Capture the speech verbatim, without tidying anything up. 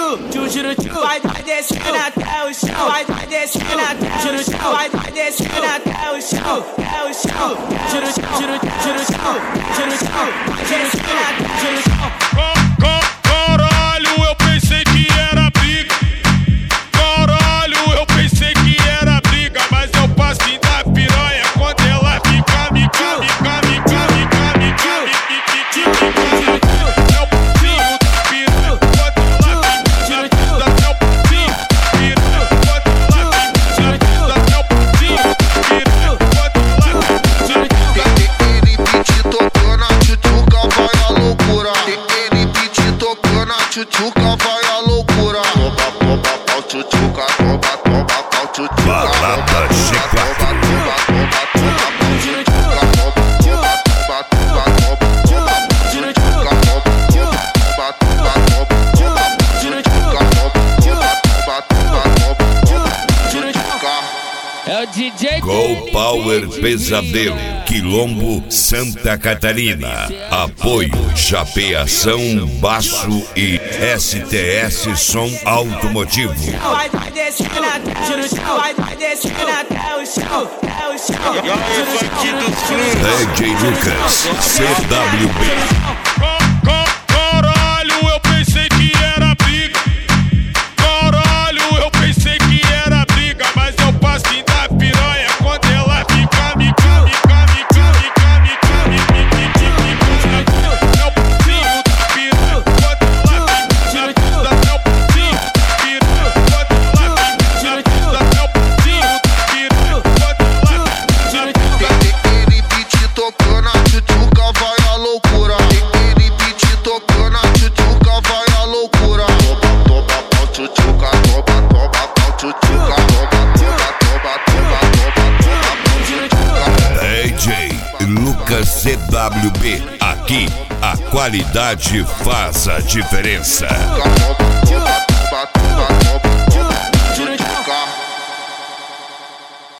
tchu, tchu, tchu, vai descendo até o chão, vai descendo até o chão, vai descendo até o chão, até o chão, tchu, tchu, tchu, tchu, tchu, tchu, tchu, vai descendo até o chão. Caralho, eu pensei que era briga. Caralho, eu pensei que era briga, mas é o passinho da piranha quando ela fica, mica, mica, mica, mica, mica, mica, mica. É o passinho da piranha quando ela fica, é o passinho da piranha quando ela fica, é o passinho da piranha quando ela fica. Ele beat tocando a tchutchuca vai a loucura. Ele beat tocando a tchutchuca vai a loucura. Toma, toma, pau tchutchuca, toma, toma, pau tchutchuca. Balada chiclete. É o D J Go Power Pesadelo, Quilombo, Santa Catarina. Apoio Chapeação, Baço e S T S Som Automotivo. vai descendo até o chão, vai descendo até o chão, até o chão. E aí, funk do Flu. D J Lucas, C W B. Caralho, eu pensei que era briga. Caralho, eu pensei que era briga, mas é o passinho da piranha quando ela fica, mica, mica, mica, mica, mica, mica, mica. É o passinho da piranha quando ela fica, é o passinho da piranha quando ela fica, é o passinho da piranha quando ela fica. Ele beat tocando a tchutchuca vai a loucura. Ele beat tocando a tchutchuca vai a loucura. Toma, toma, pau tchutchuca, toma, toma, pau tchutchuca, toma, toma, toma, toma, toma, toma, pau tchutchuca. D J Lucas C W B. Aqui a qualidade faz a diferença. Toma,